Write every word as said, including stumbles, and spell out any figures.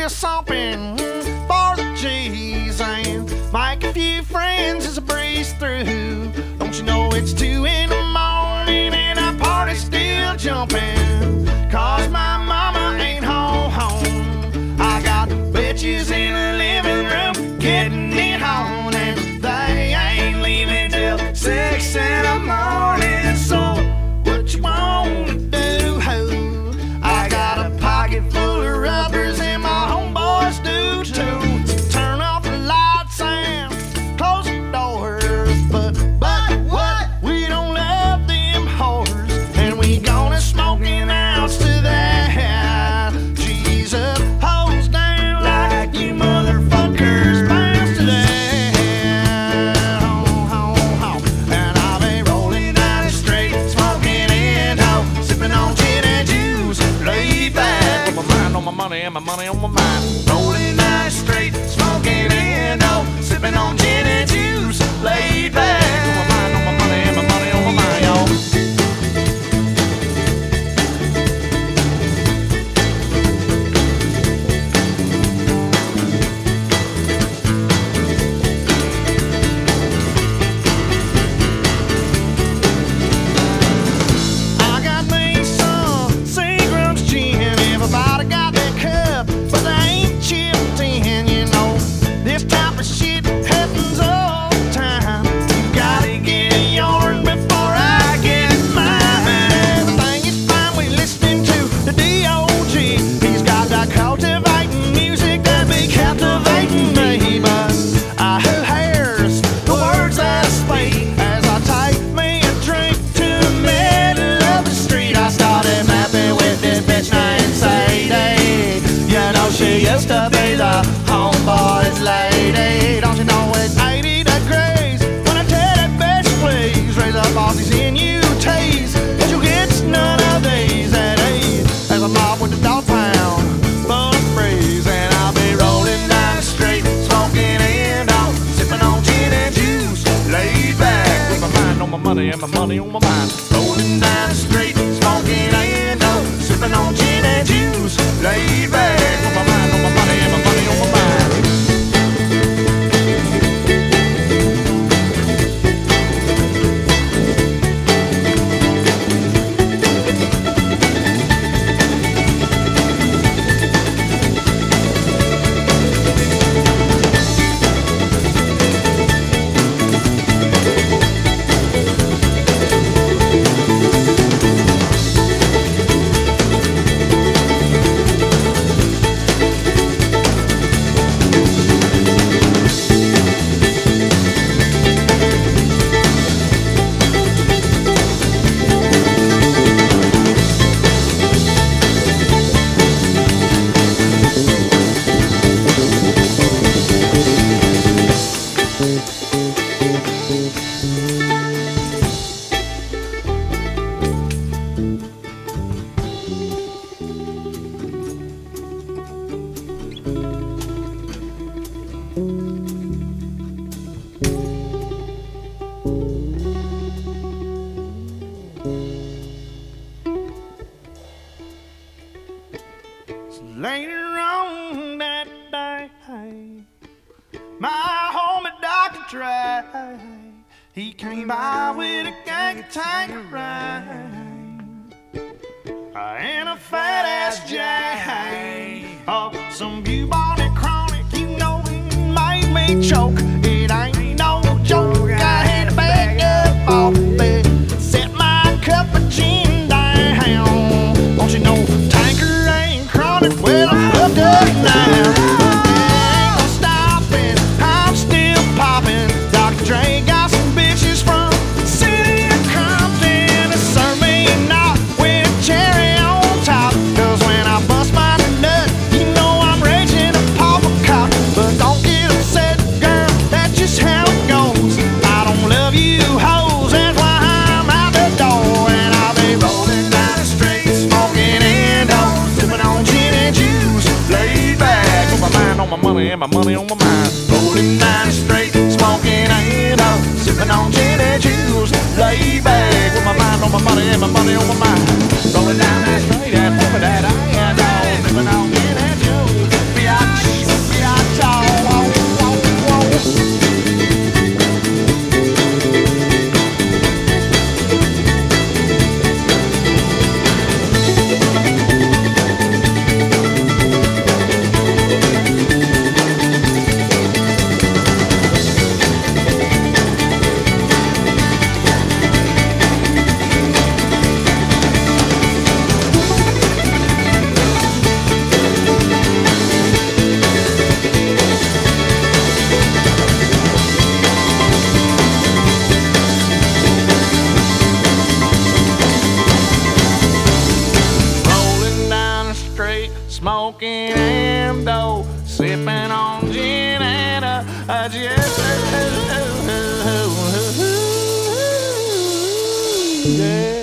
little something for the G's and make a few friends as I breeze through. Don't you know it's two in the morning and our party's still jumping? Cause my mama ain't home, home. I got bitches in the living room getting it on, and they ain't leaving till six in the morning. So what you wanna do, ho? I got a pocket full of rubbers and my homeboys do too. So turn off the lights and close the doors. But, but what? We don't love them whores, and we gonna smoking outs to that. Jesus, hose down like you motherfuckers bounce to that. Ho, ho, ho. And I'll be rolling down the street, smoking Indo, sipping on gin and juice, laid back with my mind on my money and my money on my mind. Rolling down the street, smoking Indo, sipping on gin and juice, laid back with my mind on my money and my money on my mind, y'all. I got me some Seagram's gin. Everybody got their cup, but they ain't chipped in, you know. This type of shit happens all the time. You gotta get yours before I get mine. Everything is fine, we listening to the D O G. He's got that cultivating music that be captivating me. But I who hears the words that I speak as I take me a drink to the middle of the street. I started mapping with this bitch named Sadie. You know she used to be the homeboy's lady. Don't you know it's eighty degrees when I tell that bitch please raise up all these N U Ts, but you get none of these at ease. As I'm off with the dog pound full of breeze, and I'll be rolling down the street, smoking Indo, sipping on gin and juice, laid back with my mind on my money and my money on my mind. Rolling down the street, smoking Indo, sipping on gin and juice, laid back with my mind on my money and my money on my mind. Later on that day, my homie Doctor Dre, he came by with a gang of Tanqueray and a fat ass J. Oh, some bubonic chronic, you know it made me choke. It ain't no joke. I had to back up off the bed, set my cup of gin down. Don't you know Tanqueray and chronic? Well, I'm hooked up now. Ain't no stopping, I'm still popping. Doctor Dre got some bitches from the city of Compton to serve me a knot with a cherry on top. Cause when I bust my nut, you know I'm raging a pop a cop. But don't get upset, girl, that's just how it goes. I don't love you hoes, that's why I'm out the door. And I'll be rolling down the street, smoking Indo, sipping on gin and juice, laid back with my mind on my money and my money on my mind. Rolling down the street, smoking Indo, sipping on gin and juice, laid back with my mind on my money and my money on my mind. Rolling down that street and flipping that Indo, sipping on gin and juice. smoking and dough, sipping on gin and a, a just yeah.